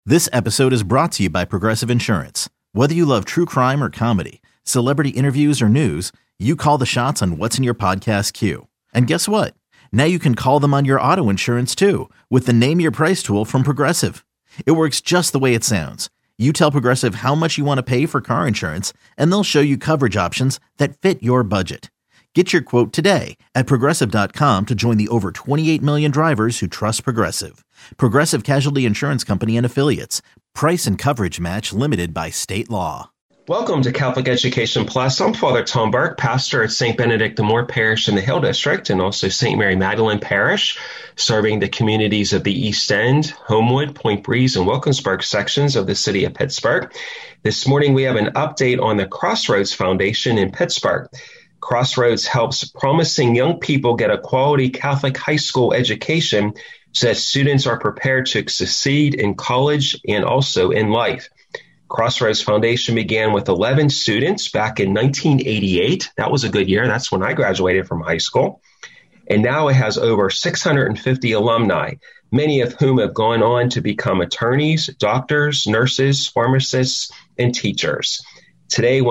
This episode is brought to you by Progressive Insurance. Whether you love true crime or comedy, celebrity interviews or news, you call the shots on what's in your podcast queue. And guess what? Now you can call them on your auto insurance too with the Name Your Price tool from Progressive. It works just the way it sounds. You tell Progressive how much you want to pay for car insurance, and they'll show you coverage options that fit your budget. Get your quote today at Progressive.com to join the over 28 million drivers who trust Progressive. Progressive Casualty Insurance Company and Affiliates. Price and coverage match limited by state law. Welcome to Catholic Education Plus. I'm Father Tom Burke, pastor at St. Benedict the Moor Parish in the Hill District and also St. Mary Magdalene Parish, serving the communities of the East End, Homewood, Point Breeze, and Wilkinsburg sections of the city of Pittsburgh. This morning we have an update on the Crossroads Foundation in Pittsburgh. Crossroads helps promising young people get a quality Catholic high school education so that students are prepared to succeed in college and also in life. Crossroads Foundation began with 11 students back in 1988. That was a good year. That's when I graduated from high school. And now it has over 650 alumni, many of whom have gone on to become attorneys, doctors, nurses, pharmacists, and teachers. Today,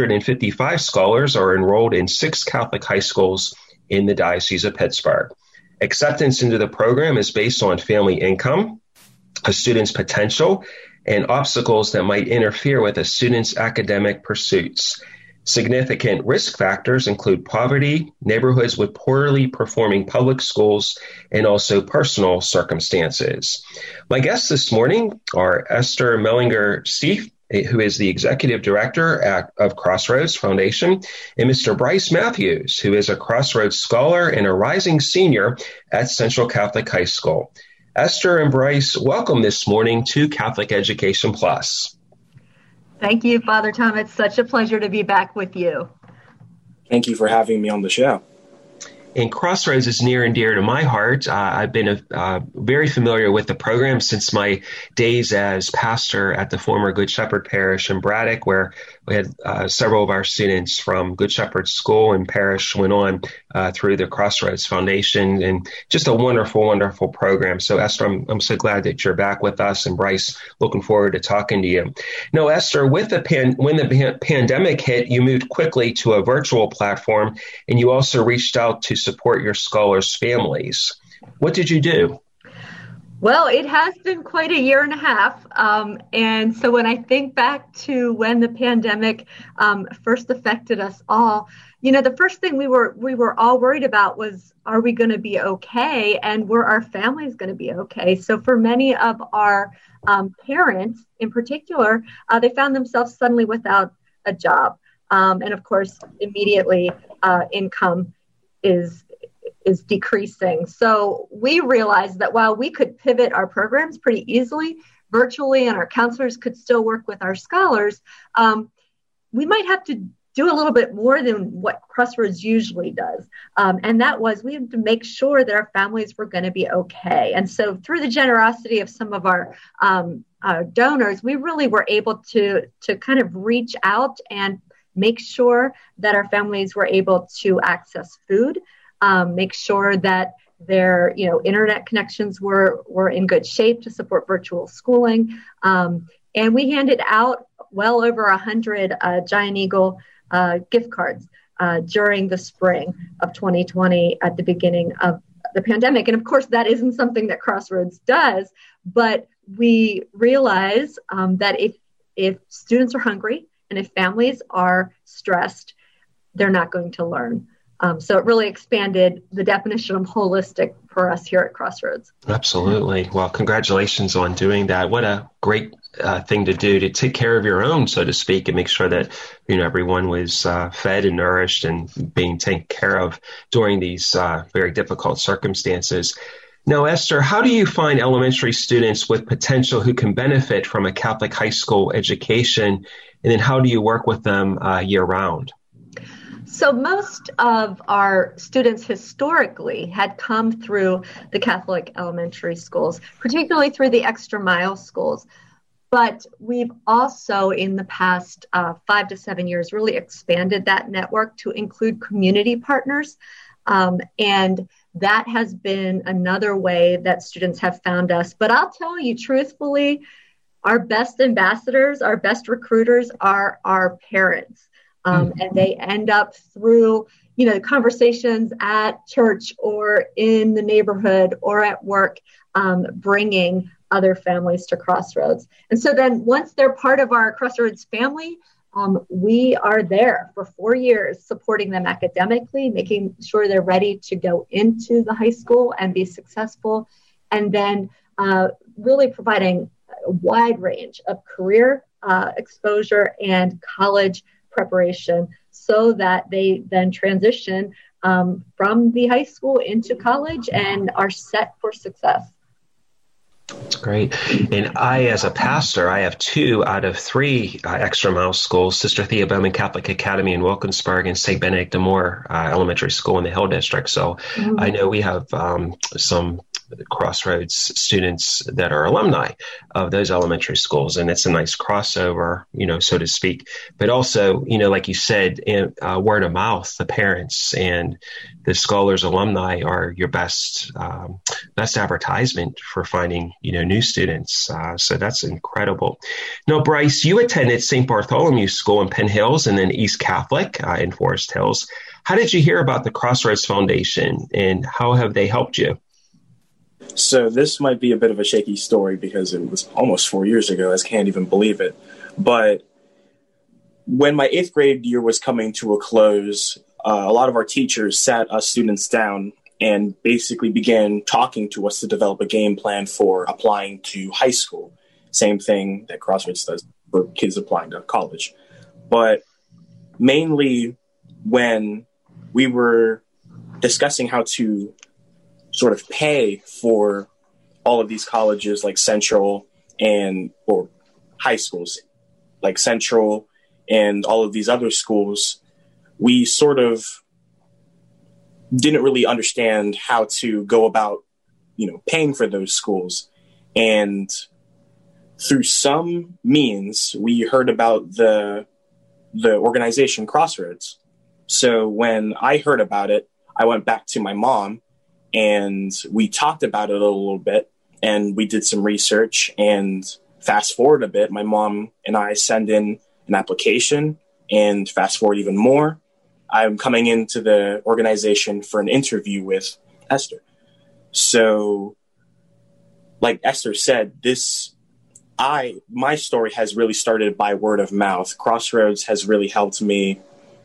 155 scholars are enrolled in 6 Catholic high schools in the Diocese of Pittsburgh. Acceptance into the program is based on family income, a student's potential, and obstacles that might interfere with a student's academic pursuits. Significant risk factors include poverty, neighborhoods with poorly performing public schools, and also personal circumstances. My guests this morning are Esther Mellinger-Stieff, who is the executive director of Crossroads Foundation, and Mr. Bryce Matthews, who is a Crossroads scholar and a rising senior at Central Catholic High School. Esther and Bryce, welcome this morning to Catholic Education Plus. Thank you, Father Tom. It's such a pleasure to be back with you. Thank you for having me on the show. And Crossroads is near and dear to my heart. I've been very familiar with the program since my days as pastor at the former Good Shepherd Parish in Braddock, where we had several of our students from Good Shepherd School and Parish went on through the Crossroads Foundation, and just a wonderful, wonderful program. So, Esther, I'm so glad that you're back with us, and Bryce, looking forward to talking to you. Now, Esther, when the pandemic hit, you moved quickly to a virtual platform, and you also reached out to support your scholars' families. What did you do? Well, it has been quite a year and a half. And so when I think back to when the pandemic first affected us all, the first thing we were all worried about was, are we going to be okay? And were our families going to be okay? So for many of our parents in particular, they found themselves suddenly without a job. And of course, immediately income is decreasing. So we realized that while we could pivot our programs pretty easily virtually and our counselors could still work with our scholars, we might have to do a little bit more than what Crossroads usually does. And that was, we had to make sure that our families were going to be okay. And so through the generosity of some of our donors, we really were able to kind of reach out and make sure that our families were able to access food, make sure that their internet connections were in good shape to support virtual schooling. And we handed out well over 100 Giant Eagle gift cards during the spring of 2020 at the beginning of the pandemic. And of course, that isn't something that Crossroads does, but we realize that if students are hungry and if families are stressed, they're not going to learn. So it really expanded the definition of holistic for us here at Crossroads. Absolutely. Well, congratulations on doing that. What a great thing to do, to take care of your own, so to speak, and make sure that everyone was fed and nourished and being taken care of during these very difficult circumstances. Now, Esther, how do you find elementary students with potential who can benefit from a Catholic high school education, and then how do you work with them year-round? So most of our students historically had come through the Catholic elementary schools, particularly through the Extra Mile schools. But we've also, in the past 5 to 7 years, really expanded that network to include community partners. And that has been another way that students have found us. But I'll tell you truthfully, our best ambassadors, our best recruiters are our parents. And they end up through, conversations at church or in the neighborhood or at work, bringing other families to Crossroads. And so then once they're part of our Crossroads family, we are there for 4 years, supporting them academically, making sure they're ready to go into the high school and be successful, and then really providing a wide range of career exposure and college preparation so that they then transition from the high school into college and are set for success. That's great. And I, as a pastor, I have 2 out of 3 extra mile schools, Sister Thea Bowman Catholic Academy in Wilkinsburg and St. Benedict de Moore Elementary School in the Hill District. So I know we have some Crossroads students that are alumni of those elementary schools, and it's a nice crossover, so to speak. But also, like you said, word of mouth, the parents and the scholars alumni are your best advertisement for finding new students. So that's incredible. Now, Bryce, you attended St. Bartholomew School in Penn Hills and then East Catholic in Forest Hills. How did you hear about the Crossroads Foundation, and how have they helped you? So this might be a bit of a shaky story because it was almost 4 years ago. I can't even believe it. But when my 8th grade year was coming to a close, a lot of our teachers sat us students down and basically began talking to us to develop a game plan for applying to high school. Same thing that Crossroads does for kids applying to college. But mainly when we were discussing how to sort of pay for all of these colleges like Central or high schools like Central and all of these other schools, we sort of didn't really understand how to go about, paying for those schools. And through some means, we heard about the organization Crossroads. So when I heard about it, I went back to my mom and we talked about it a little bit, and we did some research. And fast forward a bit, my mom and I send in an application, and fast forward even more, I'm coming into the organization for an interview with Esther. So, like Esther said, my story has really started by word of mouth. Crossroads has really helped me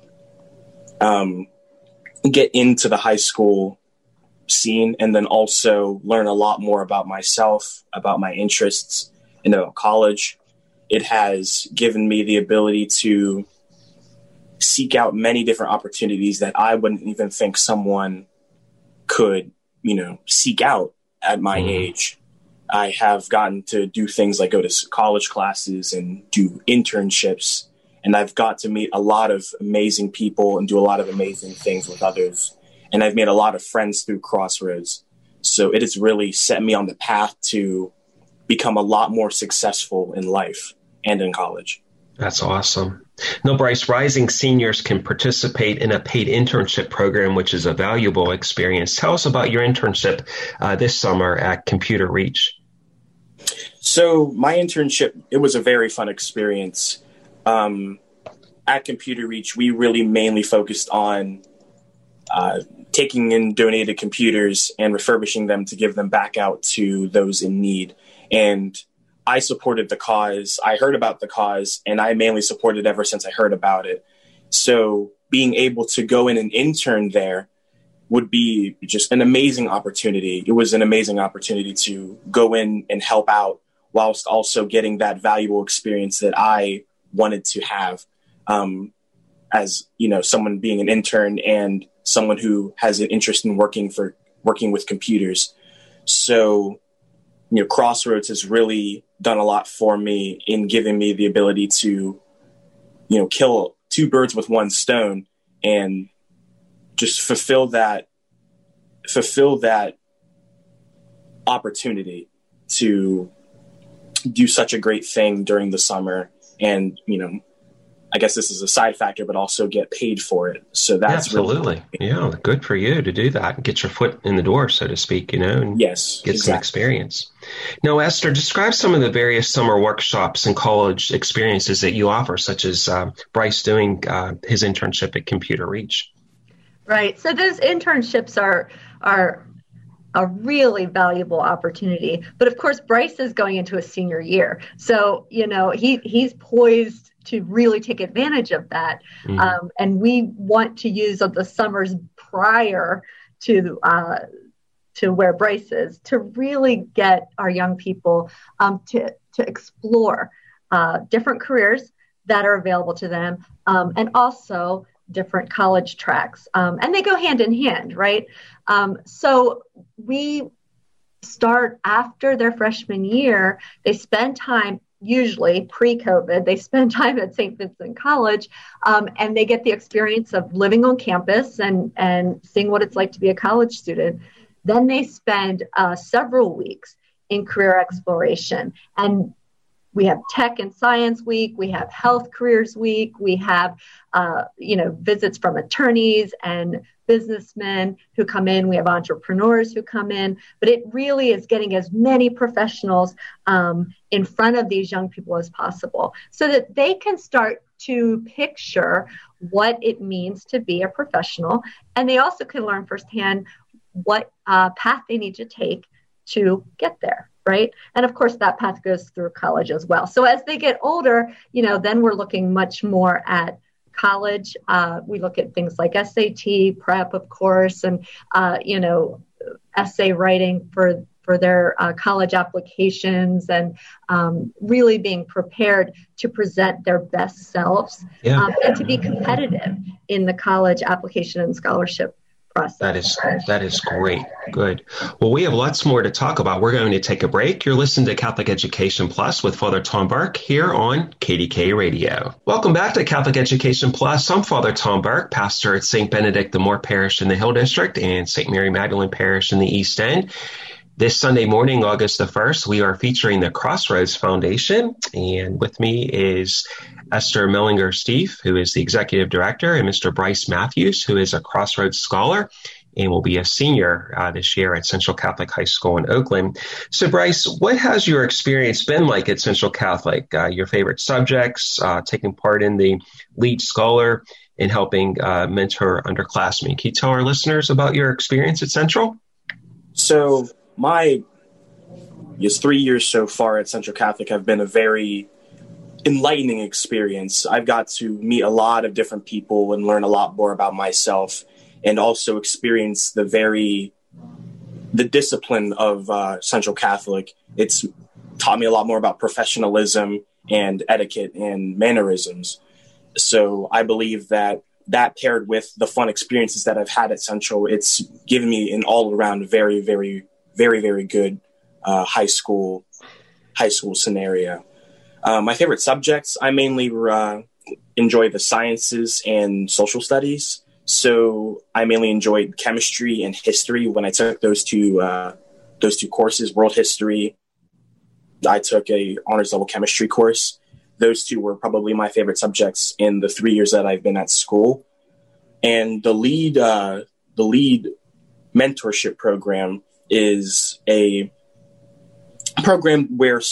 get into the high school scene, and then also learn a lot more about myself, about my interests, and about college. It has given me the ability to seek out many different opportunities that I wouldn't even think someone could, seek out at my age. I have gotten to do things like go to college classes and do internships, and I've got to meet a lot of amazing people and do a lot of amazing things with others. And I've made a lot of friends through Crossroads. So it has really set me on the path to become a lot more successful in life and in college. That's awesome. Now, Bryce, rising seniors can participate in a paid internship program, which is a valuable experience. Tell us about your internship this summer at Computer Reach. So my internship, it was a very fun experience. At Computer Reach, we really mainly focused on taking in donated computers and refurbishing them to give them back out to those in need. And I supported the cause. I heard about the cause, and I mainly supported ever since I heard about it. So being able to go in and intern there would be just an amazing opportunity. It was an amazing opportunity to go in and help out whilst also getting that valuable experience that I wanted to have as, someone being an intern and someone who has an interest in working with computers. So, Crossroads has really done a lot for me in giving me the ability to, kill 2 birds with 1 stone and just fulfill that opportunity to do such a great thing during the summer and, I guess this is a side factor, but also get paid for it. So that's absolutely, yeah, good for you to do that and get your foot in the door, so to speak, and yes, get some experience. Now, Esther, describe some of the various summer workshops and college experiences that you offer, such as Bryce doing his internship at Computer Reach. Right. So those internships are a really valuable opportunity. But of course, Bryce is going into a senior year. So, he's poised to really take advantage of that. And we want to use the summers prior to where Bryce is to really get our young people to explore different careers that are available to them, and also different college tracks. And they go hand in hand, right? So we start after their freshman year. They spend time, usually pre-COVID, they spend time at St. Vincent College, and they get the experience of living on campus and seeing what it's like to be a college student. Then they spend several weeks in career exploration. And we have Tech and Science Week, we have Health Careers Week, we have visits from attorneys and businessmen who come in, we have entrepreneurs who come in, but it really is getting as many professionals in front of these young people as possible so that they can start to picture what it means to be a professional, and they also can learn firsthand what path they need to take to get there. Right. And of course, that path goes through college as well. So as they get older, then we're looking much more at college. We look at things like SAT, prep, of course, and, essay writing for their college applications, and really being prepared to present their best selves and to be competitive in the college application and scholarship process. That is great. Good. Well, we have lots more to talk about. We're going to take a break. You're listening to Catholic Education Plus with Father Tom Burke here on KDK Radio. Welcome back to Catholic Education Plus. I'm Father Tom Burke, pastor at St. Benedict the Moor Parish in the Hill District and St. Mary Magdalene Parish in the East End. This Sunday morning, August the 1st, we are featuring the Crossroads Foundation. And with me is Esther Mellinger-Steve, who is the executive director, and Mr. Bryce Matthews, who is a Crossroads scholar and will be a senior this year at Central Catholic High School in Oakland. So, Bryce, what has your experience been like at Central Catholic? Your favorite subjects, taking part in the lead scholar, and helping mentor underclassmen. Can you tell our listeners about your experience at Central? So, my 3 years so far at Central Catholic have been a very enlightening experience. I've got to meet a lot of different people and learn a lot more about myself, and also experience the discipline of Central Catholic. It's taught me a lot more about professionalism and etiquette and mannerisms. So I believe that paired with the fun experiences that I've had at Central, it's given me an all-around very, very, very, very good high school scenario. My favorite subjects, I mainly enjoy the sciences and social studies. So I mainly enjoyed chemistry and history when I took those two courses, world history. I took a honors level chemistry course. Those two were probably my favorite subjects in the 3 years that I've been at school. And the lead mentorship program is a program where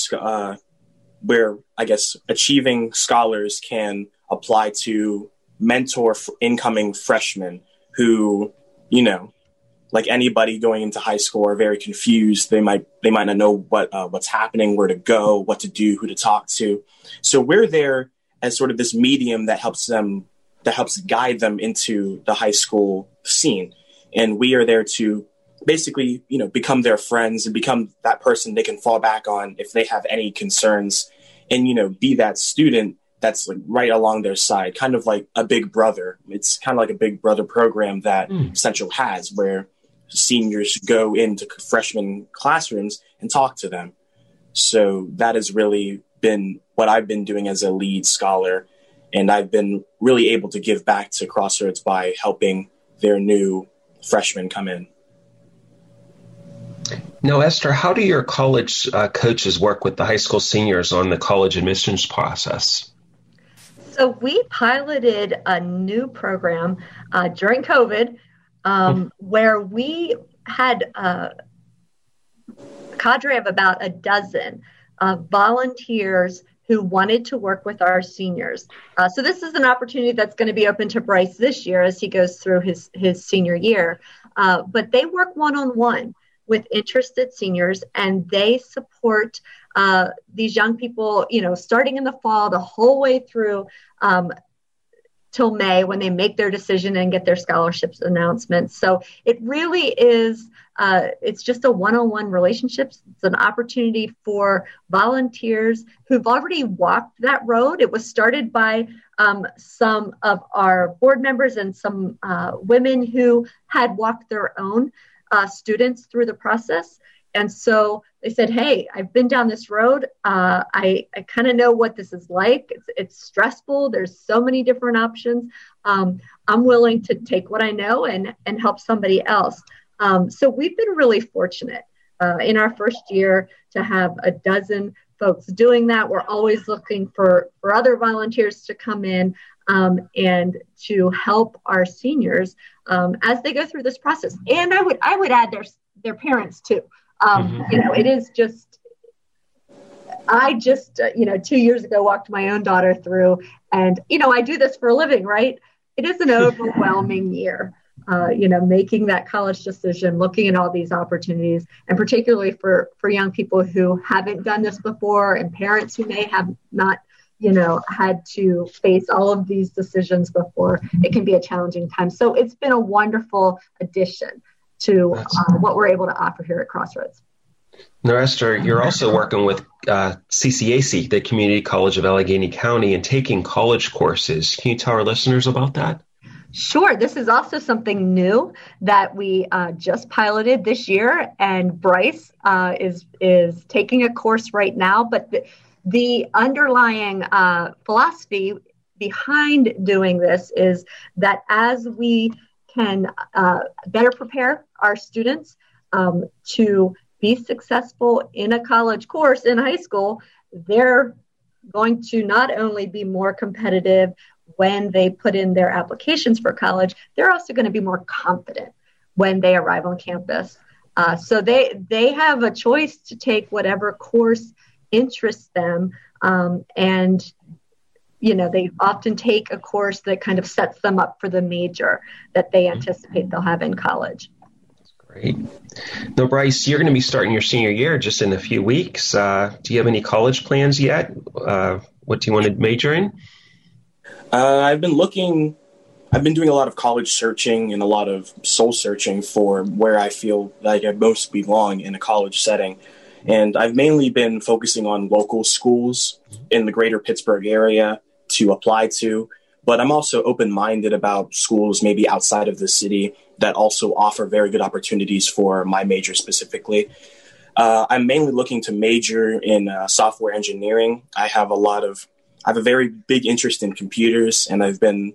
I guess achieving scholars can apply to mentor incoming freshmen who, like anybody going into high school, are very confused. They might not know what's happening, where to go, what to do, who to talk to. So we're there as sort of this medium that helps guide them into the high school scene. And we are there to basically, become their friends and become that person they can fall back on if they have any concerns, and, be that student that's like right along their side, kind of like a big brother. It's kind of like a big brother program that Central has, where seniors go into freshman classrooms and talk to them. So that has really been what I've been doing as a lead scholar. And I've been really able to give back to Crossroads by helping their new freshmen come in. Now, Esther, how do your college coaches work with the high school seniors on the college admissions process? So we piloted a new program during COVID where we had a cadre of about a dozen volunteers who wanted to work with our seniors. So this is an opportunity that's going to be open to Bryce this year as he goes through his senior year. But they work one-on-one with interested seniors, and they support these young people, starting in the fall, the whole way through till May when they make their decision and get their scholarships announcements. So it really is, it's just a one-on-one relationship. It's an opportunity for volunteers who've already walked that road. It was started by some of our board members and some women who had walked their own students through the process. And so they said, hey, I've been down this road. I kind of know what this is like. It's stressful. There's so many different options. I'm willing to take what I know and help somebody else. So we've been really fortunate in our first year to have a dozen folks doing that. We're always looking for other volunteers to come in and to help our seniors as they go through this process. And I would add their parents too. It is just, I just, 2 years ago walked my own daughter through, and, I do this for a living, right? It is an overwhelming year, making that college decision, looking at all these opportunities, and particularly for young people who haven't done this before and parents who may have not, had to face all of these decisions before. It can be a challenging time. So it's been a wonderful addition to what we're able to offer here at Crossroads. Now, Esther, you're also working with CCAC, the Community College of Allegheny County, and taking college courses. Can you tell our listeners about that? Sure. This is also something new that we just piloted this year, and Bryce is taking a course right now. But the underlying philosophy behind doing this is that as we can better prepare our students to be successful in a college course in high school, they're going to not only be more competitive when they put in their applications for college, they're also going to be more confident when they arrive on campus. So they have a choice to take whatever course interests them, and they often take a course that kind of sets them up for the major that they anticipate they'll have in college. Great. Now, Bryce, you're going to be starting your senior year just in a few weeks. Do you have any college plans yet? What do you want to major in? I've been doing a lot of college searching and a lot of soul searching for where I feel like I most belong in a college setting. And I've mainly been focusing on local schools in the greater Pittsburgh area to apply to, but I'm also open-minded about schools maybe outside of the city that also offer very good opportunities for my major specifically. I'm mainly looking to major in software engineering. I have a very big interest in computers, and I've been,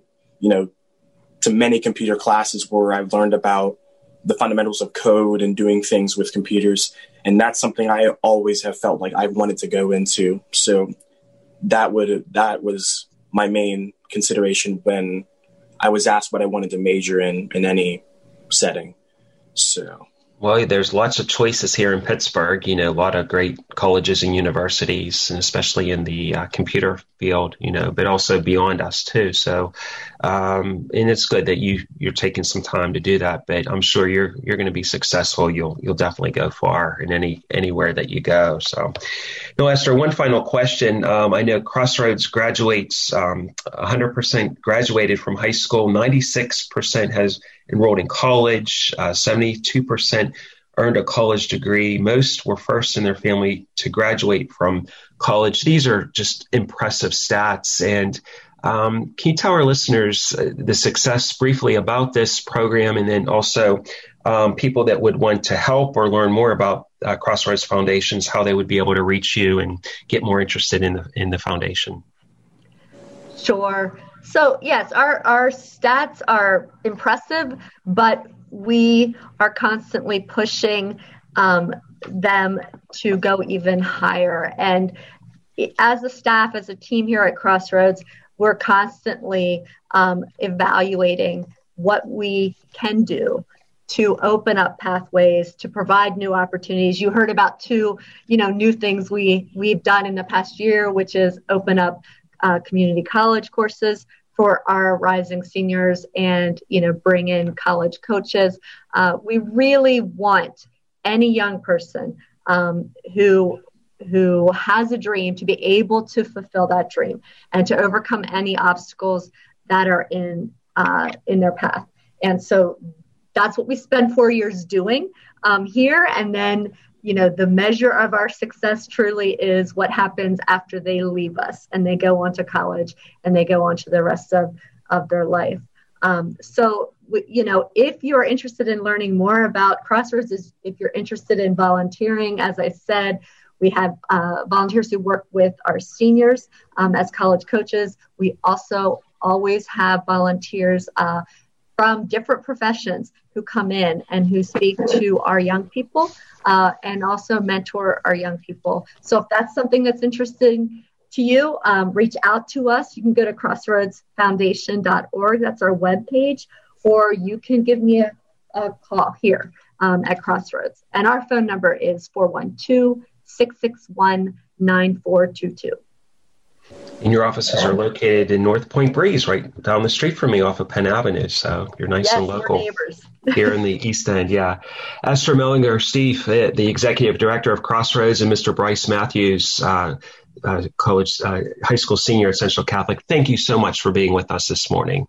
to many computer classes where I've learned about the fundamentals of code and doing things with computers. And that's something I always have felt like I wanted to go into. So that was my main consideration when I was asked what I wanted to major in any setting. So. Well, there's lots of choices here in Pittsburgh, a lot of great colleges and universities, and especially in the computer field, but also beyond us too. So, and it's good that you're taking some time to do that, but I'm sure you're going to be successful. You'll definitely go far in anywhere that you go. So, now, Esther, one final question. I know Crossroads graduates, 100% graduated from high school, 96% has enrolled in college, 72% earned a college degree. Most were first in their family to graduate from college. These are just impressive stats. And can you tell our listeners the success briefly about this program, and then also people that would want to help or learn more about Crossroads Foundations, how they would be able to reach you and get more interested in the foundation? Sure. So yes, our stats are impressive, but we are constantly pushing them to go even higher. And as a staff, as a team here at Crossroads, we're constantly evaluating what we can do to open up pathways, to provide new opportunities. You heard about two, new things we've done in the past year, which is open up community college courses for our rising seniors and, bring in college coaches. We really want any young person who has a dream to be able to fulfill that dream and to overcome any obstacles that are in their path. And so that's what we spend 4 years doing here. And then, the measure of our success truly is what happens after they leave us and they go on to college and they go on to the rest of their life. So, if you're interested in learning more about Crossroads, if you're interested in volunteering, as I said, we have volunteers who work with our seniors as college coaches. We also always have volunteers from different professions who come in and who speak to our young people and also mentor our young people. So if that's something that's interesting to you, reach out to us. You can go to crossroadsfoundation.org. That's our webpage. Or you can give me a call here at Crossroads. And our phone number is 412-661-9422. And your offices are located in North Point Breeze, right down the street from me off of Penn Avenue. So you're nice and local. We're neighbors. Here in the East End, yeah. Esther Mellinger, Steve, the Executive Director of Crossroads, and Mr. Bryce Matthews, college, high school senior at Central Catholic. Thank you so much for being with us this morning.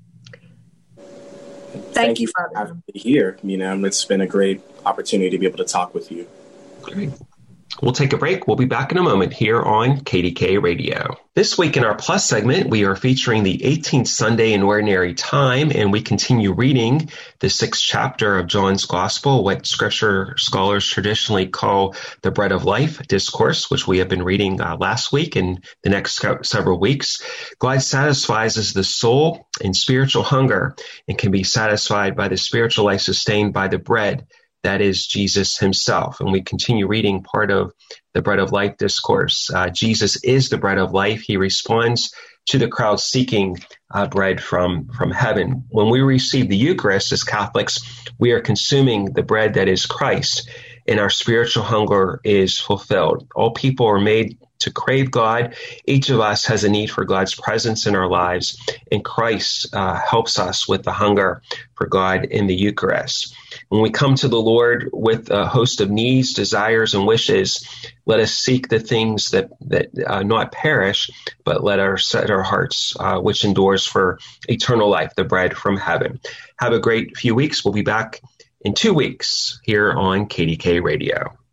Thank you for having me here. It's been a great opportunity to be able to talk with you. Great. We'll take a break. We'll be back in a moment here on KDK Radio. This week in our Plus segment, we are featuring the 18th Sunday in Ordinary Time, and we continue reading the 6th chapter of John's Gospel, what Scripture scholars traditionally call the Bread of Life discourse, which we have been reading last week and the next several weeks. God satisfies the soul in spiritual hunger and can be satisfied by the spiritual life sustained by the bread. That is Jesus himself. And we continue reading part of the Bread of Life discourse. Jesus is the bread of life. He responds to the crowd seeking bread from heaven. When we receive the Eucharist as Catholics, we are consuming the bread that is Christ, and our spiritual hunger is fulfilled. All people are made to crave God. Each of us has a need for God's presence in our lives, and Christ helps us with the hunger for God in the Eucharist. When we come to the Lord with a host of needs, desires, and wishes, let us seek the things that not perish, but let us set our hearts, which endures for eternal life, the bread from heaven. Have a great few weeks. We'll be back in 2 weeks here on KDK Radio.